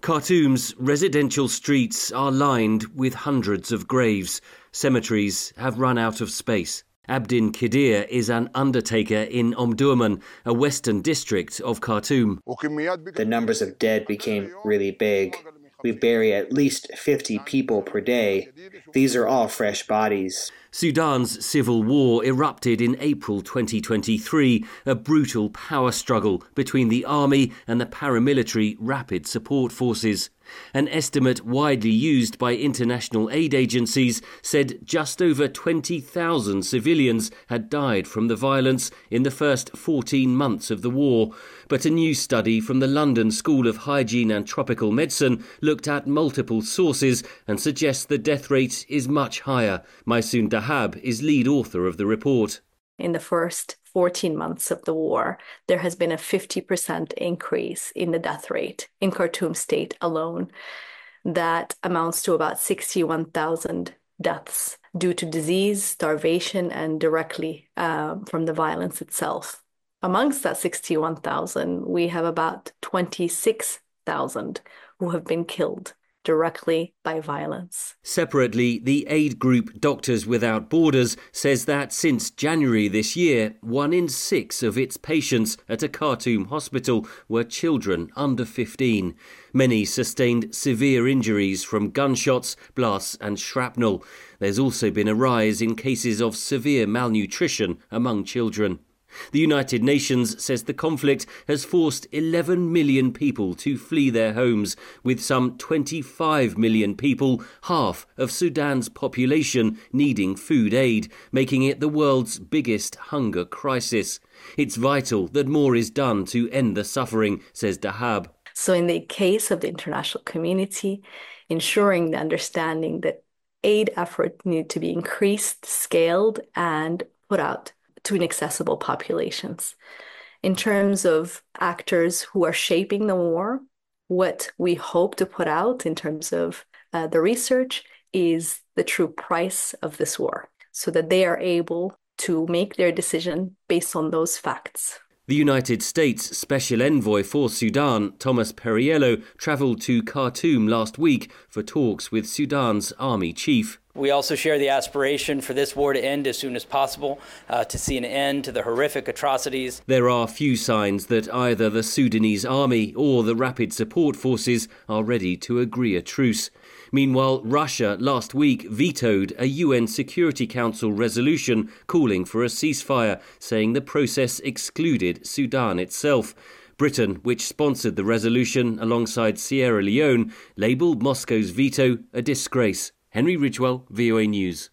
Khartoum's residential streets are lined with hundreds of graves. Cemeteries have run out of space. Abdin Kidir is an undertaker in Omdurman, a western district of Khartoum. The numbers of dead became really big. We bury at least 50 people per day. These are all fresh bodies. Sudan's civil war erupted in April 2023, a brutal power struggle between the army and the paramilitary Rapid Support Forces. An estimate widely used by international aid agencies said just over 20,000 civilians had died from the violence in the first 14 months of the war. But a new study from the London School of Hygiene and Tropical Medicine looked at multiple sources and suggests the death rate is much higher. Maysoon Dahab is lead author of the report. In the first 14 months of the war, there has been a 50% increase in the death rate in Khartoum state alone. That amounts to about 61,000 deaths due to disease, starvation, and directly from the violence itself. Amongst that 61,000, we have about 26,000 who have been killed directly by violence. Separately, the aid group Doctors Without Borders says that since January this year, 1 in 6 of its patients at a Khartoum hospital were children under 15. Many sustained severe injuries from gunshots, blasts and shrapnel. There's also been a rise in cases of severe malnutrition among children. The United Nations says the conflict has forced 11 million people to flee their homes, with some 25 million people, half of Sudan's population, needing food aid, making it the world's biggest hunger crisis. It's vital that more is done to end the suffering, says Dahab. So in the case of the international community, ensuring the understanding that aid efforts need to be increased, scaled, and put out to inaccessible populations. In terms of actors who are shaping the war, what we hope to put out in terms of the research is the true price of this war, so that they are able to make their decision based on those facts. The United States Special Envoy for Sudan, Thomas Perriello, travelled to Khartoum last week for talks with Sudan's army chief. We also share the aspiration for this war to end as soon as possible, to see an end to the horrific atrocities. There are few signs that either the Sudanese army or the Rapid Support Forces are ready to agree a truce. Meanwhile, Russia last week vetoed a UN Security Council resolution calling for a ceasefire, saying the process excluded Sudan itself. Britain, which sponsored the resolution alongside Sierra Leone, labelled Moscow's veto a disgrace. Henry Ridgewell, VOA News.